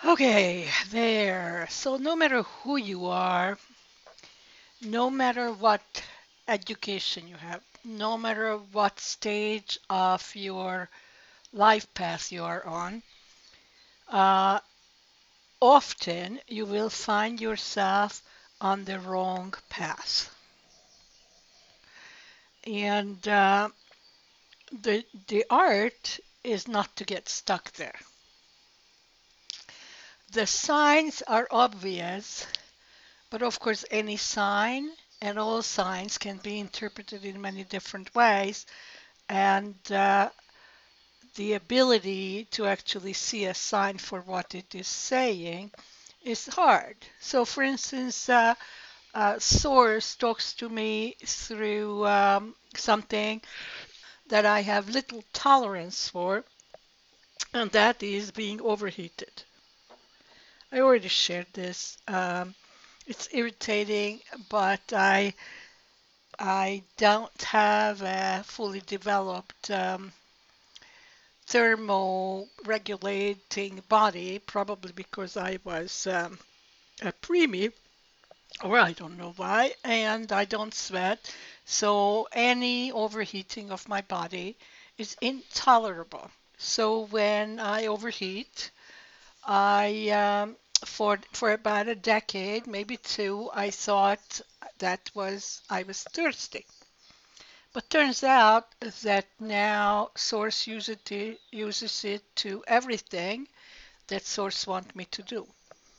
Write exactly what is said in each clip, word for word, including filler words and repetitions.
Okay, there. So no matter who you are, no matter what education you have, no matter what stage of your life path you are on, uh, often you will find yourself on the wrong path. And uh, the the art is not to get stuck there. The signs are obvious, but of course, any sign and all signs can be interpreted in many different ways, and uh, the ability to actually see a sign for what it is saying is hard. So, for instance, uh, a source talks to me through um, something that I have little tolerance for, and that is being overheated. I already shared this. Um, it's irritating, but I I don't have a fully developed um, thermo-regulating body, probably because I was um, a preemie, or I don't know why, and I don't sweat. So any overheating of my body is intolerable. So when I overheat, I um, for for about a decade, maybe two, I thought that was I was thirsty. But turns out that now Source uses it, uses it to everything that Source want me to do.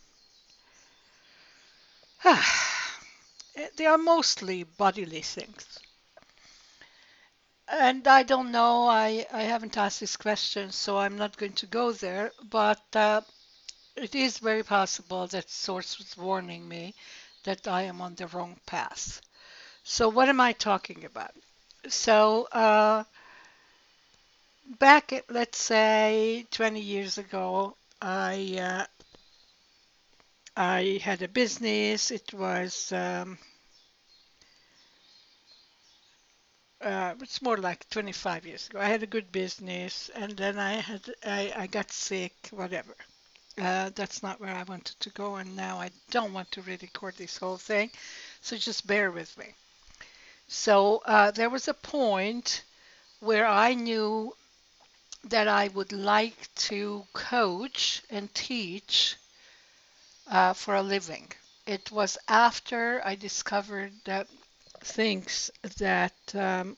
They are mostly bodily things. And I don't know, I, I haven't asked this question, so I'm not going to go there, but uh, it is very possible that Source was warning me that I am on the wrong path. So what am I talking about? So uh, back at, let's say, twenty years ago, I uh, I had a business. It was um, uh, it's more like twenty-five years ago. I had a good business, and then I had I, I got sick. Whatever. Uh, that's not where I wanted to go, and now I don't want to re-record this whole thing. So just bear with me. So uh, there was a point where I knew that I would like to coach and teach uh, for a living. It was after I discovered that things that um,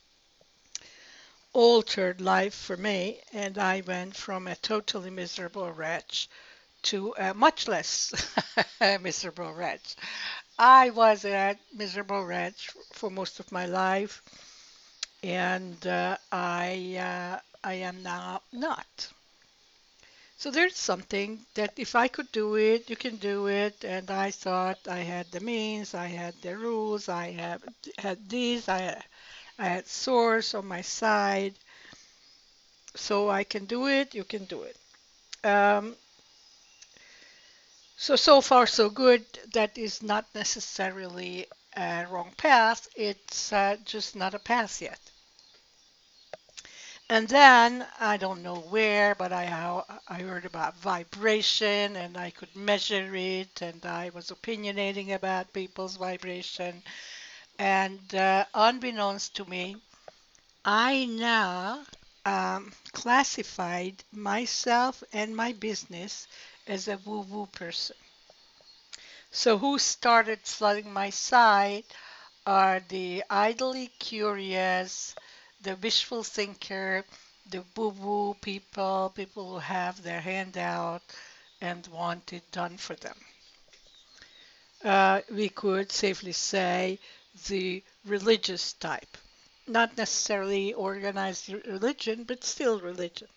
altered life for me, and I went from a totally miserable wretch to a much less miserable wretch. I was a miserable wretch for most of my life, and uh, I uh, I am now not. So there's something that if I could do it, you can do it. And I thought I had the means, I had the rules, I have had these, I I had source on my side, so I can do it. You can do it. Um, so so far so good. That is not necessarily a wrong path. It's uh, just not a path yet. And then I don't know where, but I how I heard about vibration and I could measure it, and I was opinionating about people's vibration. And uh, unbeknownst to me, I now um, classified myself and my business as a woo-woo person. So who started flooding my site are the idly curious, the wishful thinker, the boo-boo people, people who have their hand out and want it done for them. Uh, we could safely say the religious type. Not necessarily organized religion, but still religion.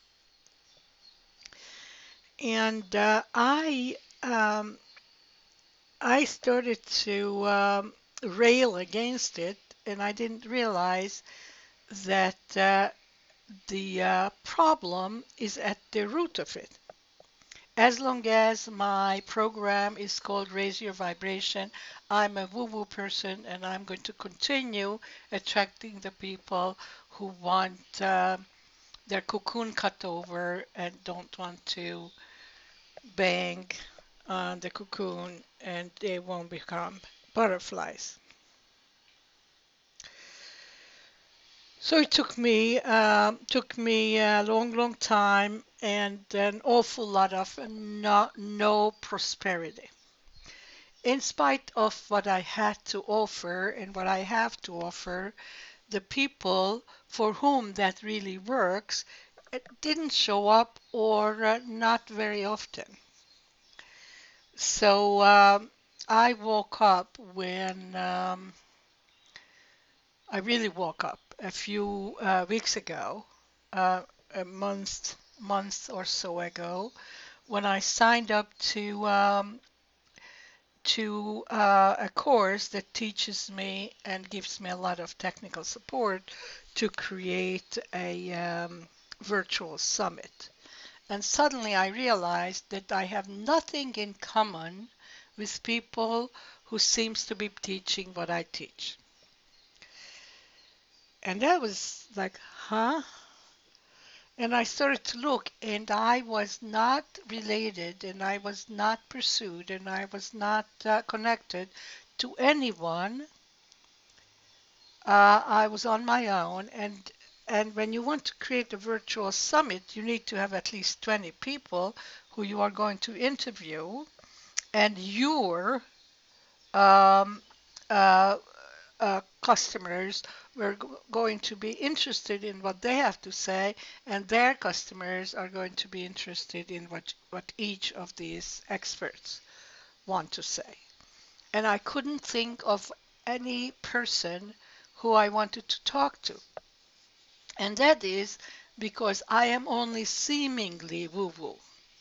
And uh, I um, I started to um, rail against it, and I didn't realize that uh, the uh, problem is at the root of it. As long as my program is called Raise Your Vibration, I'm a woo-woo person and I'm going to continue attracting the people who want uh, their cocoon cut over and don't want to bang on the cocoon and they won't become butterflies. So it took me um, took me a long, long time and an awful lot of no, no prosperity. In spite of what I had to offer and what I have to offer, the people for whom that really works it didn't show up or uh, not very often. So um, I woke up when um, I really woke up a few uh, weeks ago, uh, a month month or so ago, when I signed up to um, to uh, a course that teaches me and gives me a lot of technical support to create a um, virtual summit. And suddenly I realized that I have nothing in common with people who seems to be teaching what I teach. And that was like, huh? And I started to look, and I was not related, and I was not pursued, and I was not uh, connected to anyone. Uh, I was on my own, and and when you want to create a virtual summit, you need to have at least twenty people who you are going to interview, and your um, uh, uh, customers were g- going to be interested in what they have to say, and their customers are going to be interested in what what each of these experts want to say. And I couldn't think of any person who I wanted to talk to. And that is because I am only seemingly woo-woo.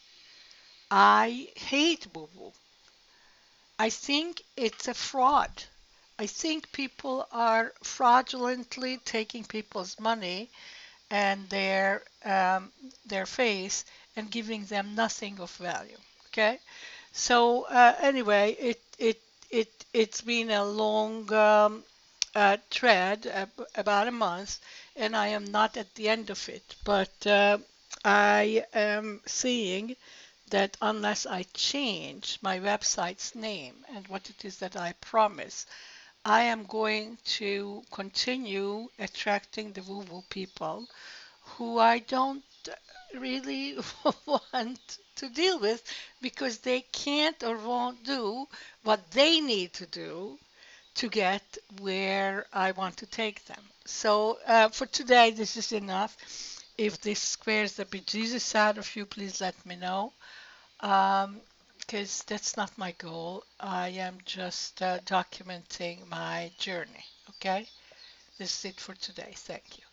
I hate woo-woo. I think it's a fraud. I think people are fraudulently taking people's money and their um, their face and giving them nothing of value. Okay, so uh, anyway, it it it it's been a long um, uh, thread, ab- about a month, and I am not at the end of it. But uh, I am seeing that unless I change my website's name and what it is that I promise, I am going to continue attracting the woo-woo people who I don't really want to deal with because they can't or won't do what they need to do to get where I want to take them. So uh, for today, this is enough. If this squares the bejesus out of you, please let me know. Um, because that's not my goal. I am just uh, documenting my journey. Okay? This is it for today. Thank you.